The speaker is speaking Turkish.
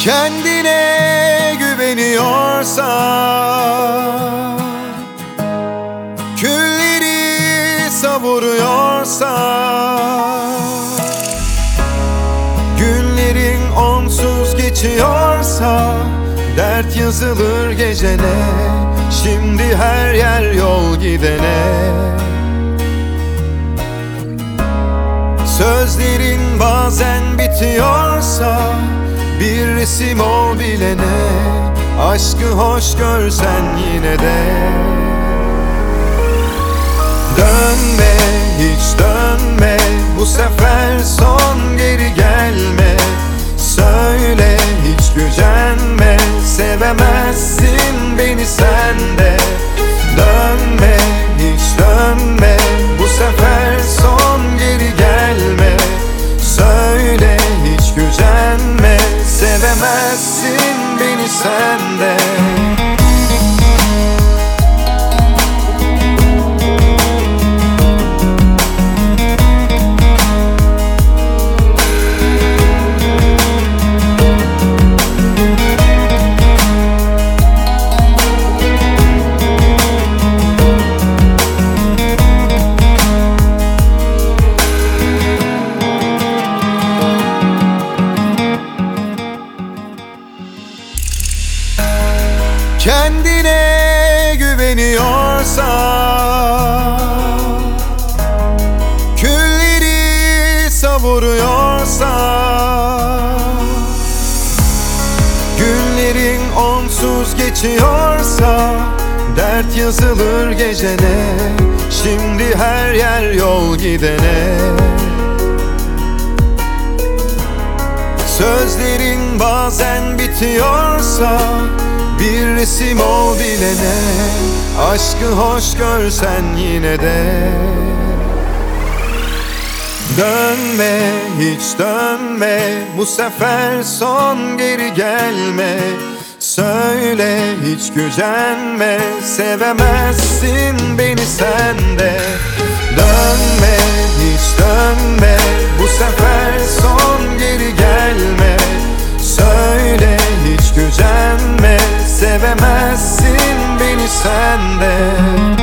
Kendine güveniyorsan, külleri savuruyorsan, günlerin onsuz geçiyorsa, dert yazılır gecene, şimdi her yer yol gidene. Sözlerin bazen bitiyorsa, bir resim ol bilene, aşkı hoş görsen yine de. Dönme, hiç dönme, bu sefer son, geri gelme. Söyle, hiç gücenme, sevemezsin beni sen de. Dönme, hiç dönme, bu sefer son, geri gelme. Söyle, hiç gücenme, sevemezsin beni sen de. Kendine güveniyorsan, külleri savuruyorsan, günlerin onsuz geçiyorsa, dert yazılır gecene, şimdi her yer yol gidene. Sözlerin bazen bitiyorsa, bir resim ol bilene, aşkı hoş görsen yine de. Dönme, hiç dönme, bu sefer son, geri gelme. Söyle, hiç gücenme, sevemezsin beni sen de. Dönme, hiç dönme, bu sefer son, geri gelme. Söyle, hiç gücenme, sevemezsin beni sen de.